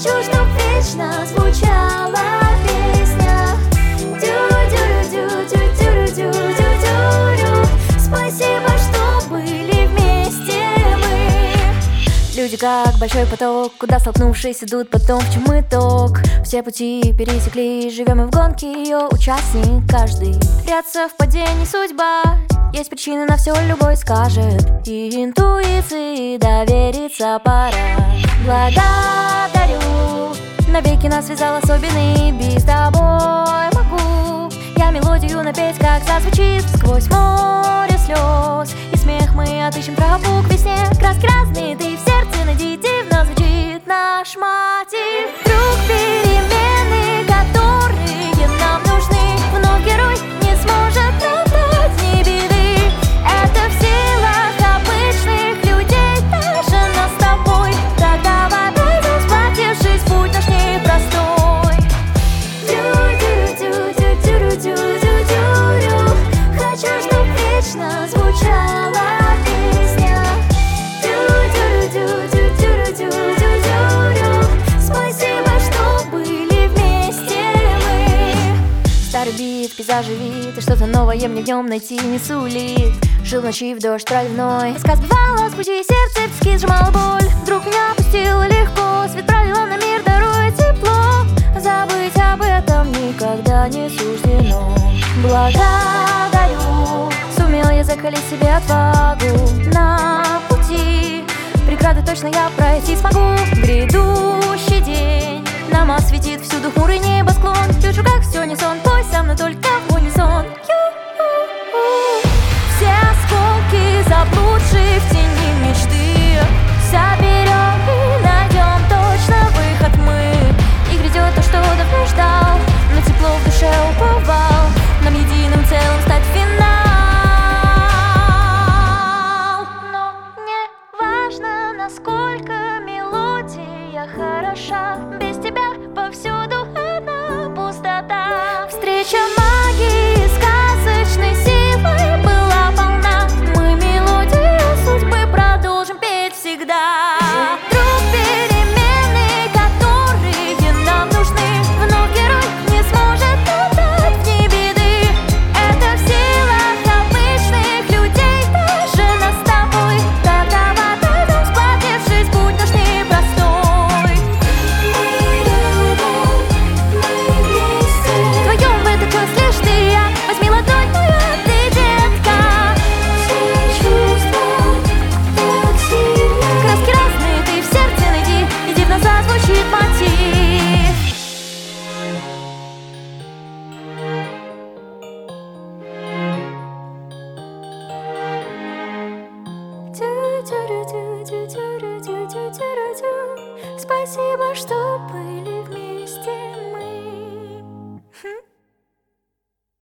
Хочу, чтоб вечно звучала песня. Дю-дю-дю-дю-дю-дю-дю-дю-дю. Спасибо, что были вместе мы. Люди как большой поток, куда столкнувшись идут потом, в чем итог. Все пути пересекли, живем мы в гонке, ее участник каждый. Ряд совпадений, судьба. Есть причины на все, любой скажет. И интуиции довериться пора. Благодарю, навеки нас связал особенный бит. С тобой могу я мелодию напеть, как зазвучит сквозь море слез. И смех мы отыщем тропу к весне. Краски разные, ты в сердце найди, дивно звучит наш мотив. Вдруг перемены, которые нам нужны, вновь герой не сможет оправдать, не беды. Это в силах обычных людей, даже нас с тобой. Так давай пойдем, сплотившись, путь наш непростой. Дю-дю-дю-дю-дю-дю-дю-дю. Хочу, чтоб вечно звучала песня. Дю-дю-дю-дю-дю-дю-дю-дю. Спасибо, что были вместе мы. Старый бит, пейзажи вид, и что-то новое мне в нем найти не сулит. Жил в ночи в дождь проливной, тоска сбивала с пути, сердце тиски сжимала боль. Вдруг меня опустила легко, свет пролила на мир, даруя тепло. Забыть об этом никогда не суждено. Благодарю, сумел я закалить себе отвагу на пути. Преграды точно я пройти смогу. Грядущий день нам осветит всюду хмурый небосклон. Вижу, как все не сон, пой со мной только в унисон. Все осколки заблудшие в тени мечты соберем и найдем точно выход мы. И грядет то, что давно ждал, но тепло в душе уповал. Нам единым целым стать финал. Но не важно, насколько мелодия хороша, без тебя повсюду одна пустота. Встреча магии сказочной силой была полна. Мы мелодию судьбы продолжим петь всегда. Вдруг перемены, которые нам нужны, вновь герой не сможет отдать, не беды. Это в силах обычных людей, даже нас с тобой. Так давай пойдем, сплотившись, путь наш непростой. Мы вместе. Вдвоем в этот час лишь ты и я. Возьми ладонь мою, ты, детка. Все чувства так сильно. Краски разные, ты в сердце найди, и дивно зазвучит мотив. Дю-дю-дю-дю-дю-дю-дю-дю-дю. Спасибо, что были